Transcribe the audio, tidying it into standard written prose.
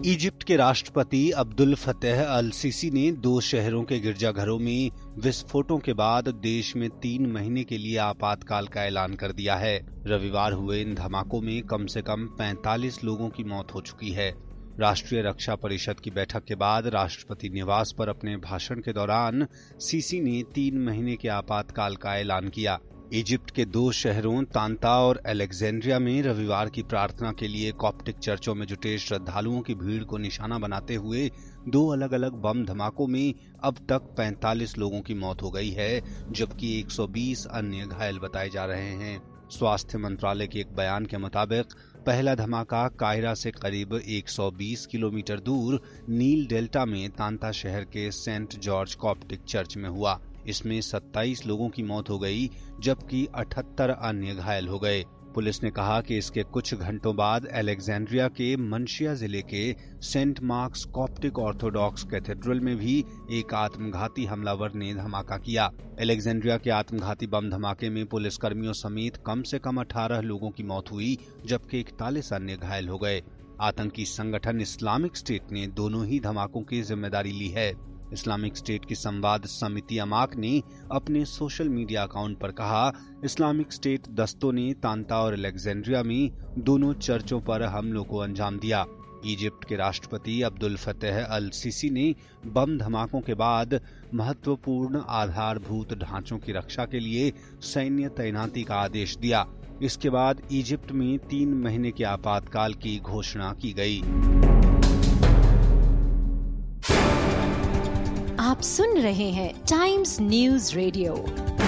Egypt के राष्ट्रपति अब्दुल फतेह अल CC ने 2 शहरों के गिरजाघरों में विस्फोटों के बाद देश में 3 महीने के लिए आपातकाल का ऐलान कर दिया है। रविवार हुए इन धमाकों में कम से कम 45 लोगों की मौत हो चुकी है। राष्ट्रीय रक्षा परिषद की बैठक के बाद राष्ट्रपति निवास पर अपने भाषण के दौरान सीसी ने 3 महीने के आपातकाल का ऐलान किया। इजिप्ट के 2 शहरों तांता और अलेक्जेंड्रिया में रविवार की प्रार्थना के लिए कॉप्टिक चर्चों में जुटे श्रद्धालुओं की भीड़ को निशाना बनाते हुए 2 अलग अलग बम धमाकों में अब तक 45 लोगों की मौत हो गई है, जबकि 120 अन्य घायल बताए जा रहे हैं। स्वास्थ्य मंत्रालय के एक बयान के मुताबिक पहला धमाका कायरा से करीब 120 किलोमीटर दूर नील डेल्टा में तांता शहर के सेंट जॉर्ज कॉप्टिक चर्च में हुआ। इसमें 27 लोगों की मौत हो गई, जबकि 78 अन्य घायल हो गए। पुलिस ने कहा कि इसके कुछ घंटों बाद अलेक्जेंड्रिया के मनशिया जिले के Saint Mark's Coptic Orthodox Cathedral में भी एक आत्मघाती हमलावर ने धमाका किया। अलेक्जेंड्रिया के आत्मघाती बम धमाके में पुलिसकर्मियों समेत कम से कम 18 लोगों की मौत हुई, जबकि 41 अन्य घायल हो गए। आतंकी संगठन इस्लामिक स्टेट ने दोनों ही धमाकों की जिम्मेदारी ली है। इस्लामिक स्टेट की संवाद समिति अमाक ने अपने सोशल मीडिया अकाउंट पर कहा, इस्लामिक स्टेट दस्तों ने तांता और अलेक्जेंड्रिया में दोनों चर्चों पर हमलों को अंजाम दिया। इजिप्ट के राष्ट्रपति अब्दुल फतेह अल सीसी ने बम धमाकों के बाद महत्वपूर्ण आधारभूत ढांचों की रक्षा के लिए सैन्य तैनाती का आदेश दिया। इसके बाद इजिप्ट में 3 महीने के आपातकाल की घोषणा की गई। आप सुन रहे हैं टाइम्स न्यूज रेडियो।